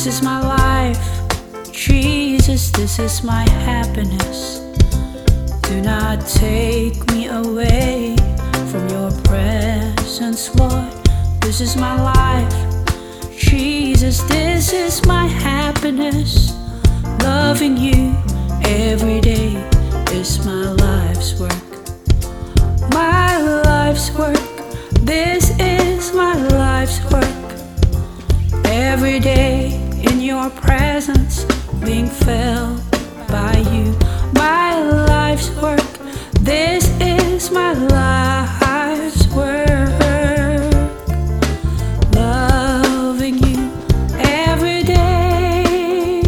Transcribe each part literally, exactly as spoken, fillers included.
is my life. Jesus, this is my happiness. Do not take me away from your presence, Lord. This is my life. Jesus, this is my happiness. Loving you every day is my life's work. My life's work. This is my life's work. Every day in your presence, being felt by you. My life's work. This is my life's work. Loving you every day.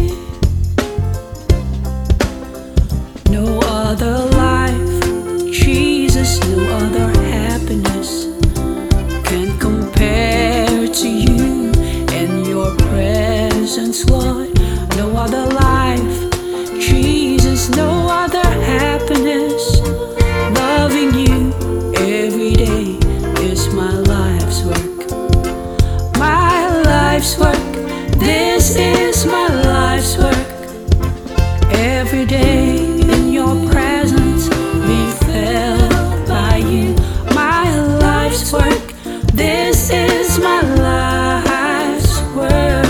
No other life, Jesus, no other happiness can compare to you and your presence, Lord. No other life, Jesus, no other happiness. Loving you every day is my life's work. My life's work. This is my life's work. Every day in your presence, being felt by you. My life's work. This is my life's work.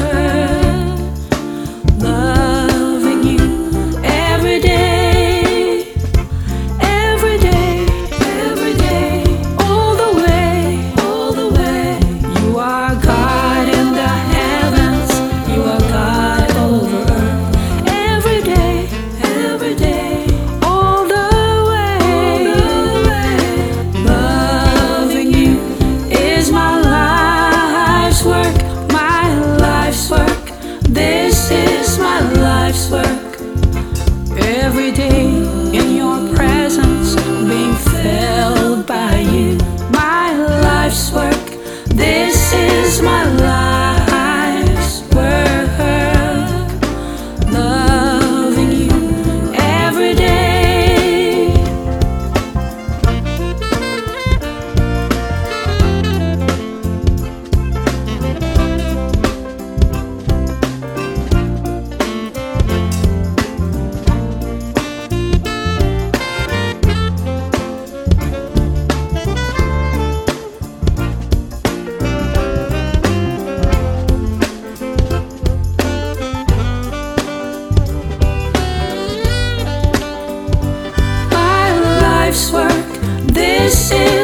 Loving you every day, every day, every day, all the way, all the way. You are God in the heavens, you are God over earth. Every day, every day, all the way, all the way. Loving you is my life's work, my life's work. This is my life's work. Every day in your presence, being felt by you. My life's work. This is my life's work. Loving you every day. My life's work. This is